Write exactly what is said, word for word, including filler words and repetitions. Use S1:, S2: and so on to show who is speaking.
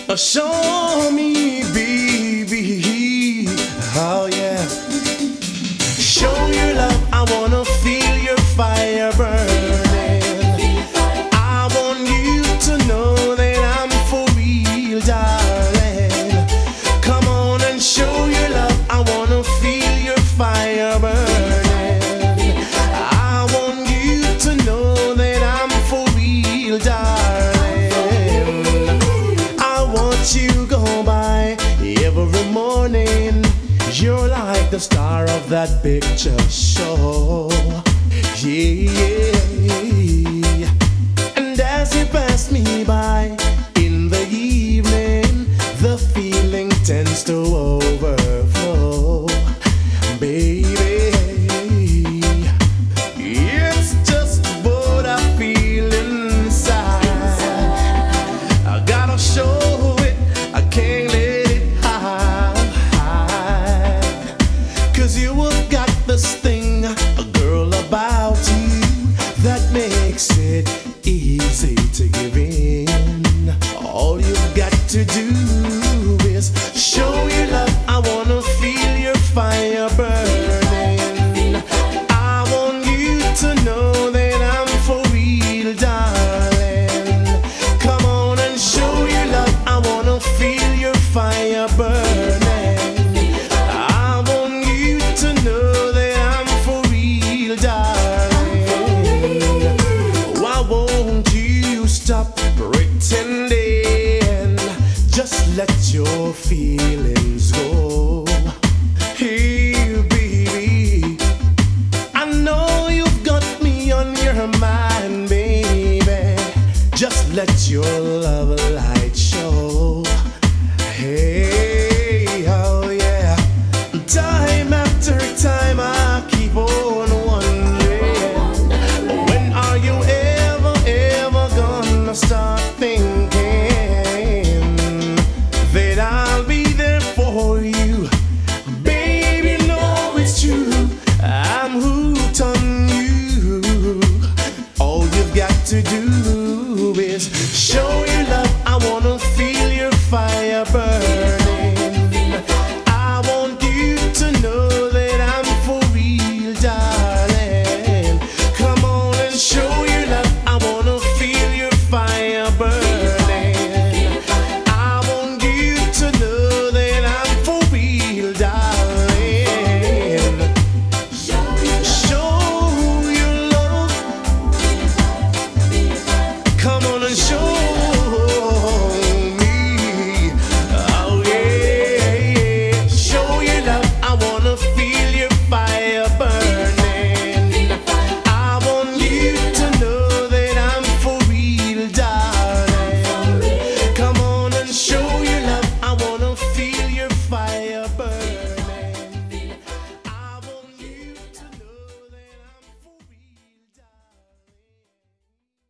S1: Show me, baby. Oh yeah. Show your love. I wanna feel your fire burning. I want you to know that I'm for real, darling. Come on and show your love. I wanna feel your fire burning. I want you to know that I'm for real, darling. I want you go by every morning. You're like the star of that picture show. Yeah, yeah. And as you pass me by in the evening, the feeling tends to overflow. Baby, it's just what I feel inside. I gotta show it, I can't let it hide. Cause you have got this thing, a girl, about you that makes it easy to give in. All you've got to do is show your love. I wanna feel your fire burning. I want you to know that I'm for real, darling. Come on and show your love. I wanna feel your fire burning. I want you to know that I'm for real, darling. Why won't you stop pretending? Just let your feelings go. Hey, baby, I know you've got me on your mind, baby. Just let your love